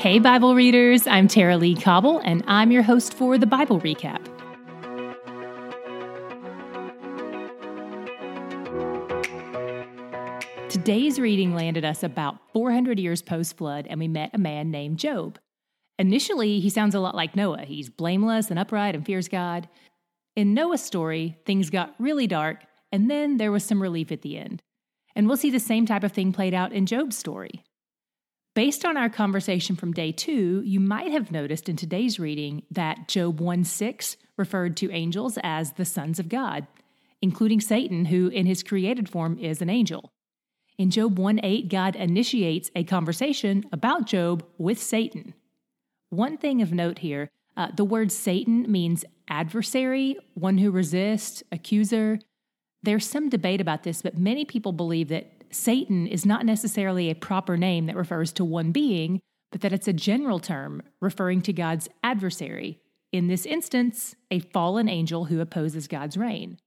Hey, Bible readers, I'm Tara Lee Cobble, and I'm your host for the Bible Recap. Today's reading landed us about 400 years post-flood, and we met a man named Job. Initially, he sounds a lot like Noah. He's blameless and upright and fears God. In Noah's story, things got really dark, and then there was some relief at the end. And we'll see the same type of thing played out in Job's story. Based on our conversation from day 2, you might have noticed in today's reading that Job 1:6 referred to angels as the sons of God, including Satan, who in his created form is an angel. In Job 1:8, God initiates a conversation about Job with Satan. One thing of note here, the word Satan means adversary, one who resists, accuser. There's some debate about this, but many people believe that Satan is not necessarily a proper name that refers to one being, but that it's a general term referring to God's adversary. In this instance, a fallen angel who opposes God's reign.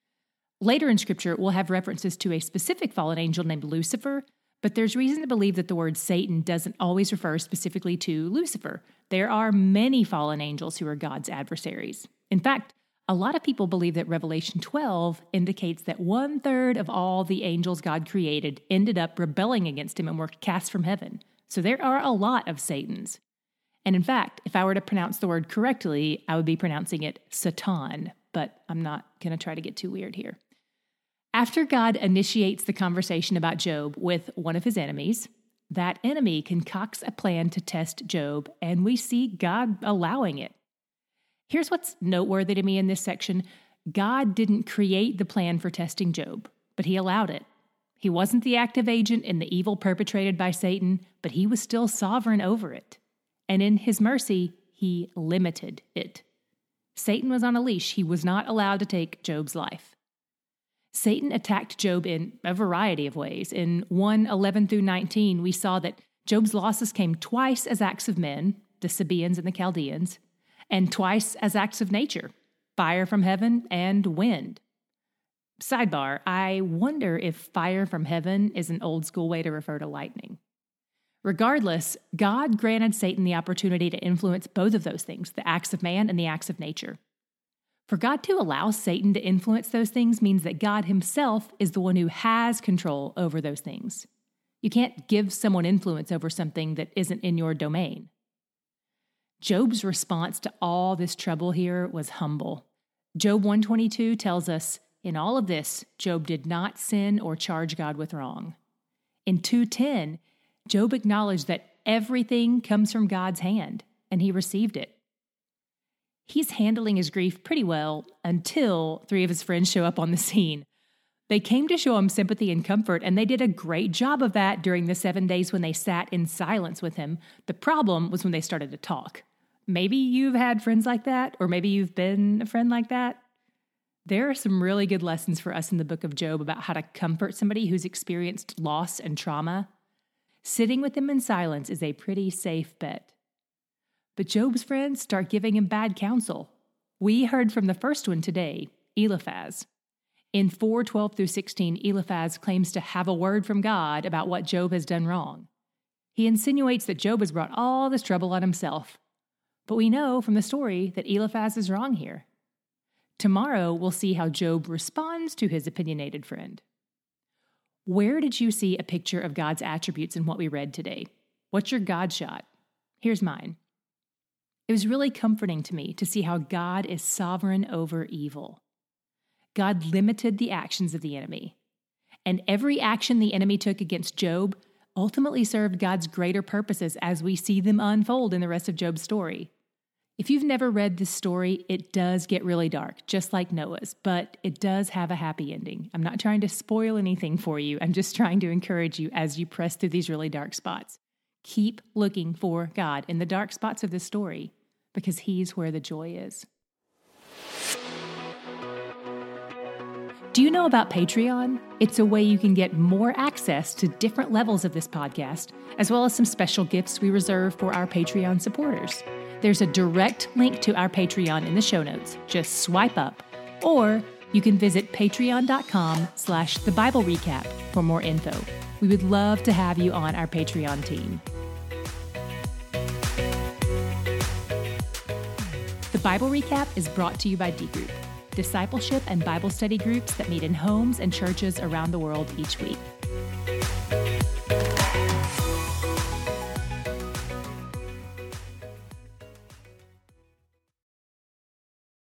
Later in Scripture, we'll have references to a specific fallen angel named Lucifer, but there's reason to believe that the word Satan doesn't always refer specifically to Lucifer. There are many fallen angels who are God's adversaries. In fact, a lot of people believe that Revelation 12 indicates that 1/3 of all the angels God created ended up rebelling against him and were cast from heaven. So there are a lot of Satans. And in fact, if I were to pronounce the word correctly, I would be pronouncing it Satan, but I'm not going to try to get too weird here. After God initiates the conversation about Job with one of his enemies, that enemy concocts a plan to test Job, and we see God allowing it. Here's what's noteworthy to me in this section. God didn't create the plan for testing Job, but he allowed it. He wasn't the active agent in the evil perpetrated by Satan, but he was still sovereign over it. And in his mercy, he limited it. Satan was on a leash. He was not allowed to take Job's life. Satan attacked Job in a variety of ways. In 1:11-19, we saw that Job's losses came twice as acts of men, the Sabaeans and the Chaldeans, and twice as acts of nature, fire from heaven and wind. Sidebar, I wonder if fire from heaven is an old school way to refer to lightning. Regardless, God granted Satan the opportunity to influence both of those things, the acts of man and the acts of nature. For God to allow Satan to influence those things means that God himself is the one who has control over those things. You can't give someone influence over something that isn't in your domain. Job's response to all this trouble here was humble. Job 1:22 tells us, in all of this, Job did not sin or charge God with wrong. In 2:10, Job acknowledged that everything comes from God's hand, and he received it. He's handling his grief pretty well until 3 of his friends show up on the scene. They came to show him sympathy and comfort, and they did a great job of that during the 7 days when they sat in silence with him. The problem was when they started to talk. Maybe you've had friends like that, or maybe you've been a friend like that. There are some really good lessons for us in the book of Job about how to comfort somebody who's experienced loss and trauma. Sitting with them in silence is a pretty safe bet. But Job's friends start giving him bad counsel. We heard from the first one today, Eliphaz. In 4:12-16, Eliphaz claims to have a word from God about what Job has done wrong. He insinuates that Job has brought all this trouble on himself. But we know from the story that Eliphaz is wrong here. Tomorrow, we'll see how Job responds to his opinionated friend. Where did you see a picture of God's attributes in what we read today? What's your God shot? Here's mine. It was really comforting to me to see how God is sovereign over evil. God limited the actions of the enemy. And every action the enemy took against Job ultimately served God's greater purposes as we see them unfold in the rest of Job's story. If you've never read this story, it does get really dark, just like Noah's, but it does have a happy ending. I'm not trying to spoil anything for you. I'm just trying to encourage you as you press through these really dark spots. Keep looking for God in the dark spots of this story, because he's where the joy is. Do you know about Patreon? It's a way you can get more access to different levels of this podcast, as well as some special gifts we reserve for our Patreon supporters. There's a direct link to our Patreon in the show notes. Just swipe up, or you can visit patreon.com/The Bible Recap for more info. We would love to have you on our Patreon team. The Bible Recap is brought to you by D Group, discipleship and Bible study groups that meet in homes and churches around the world each week.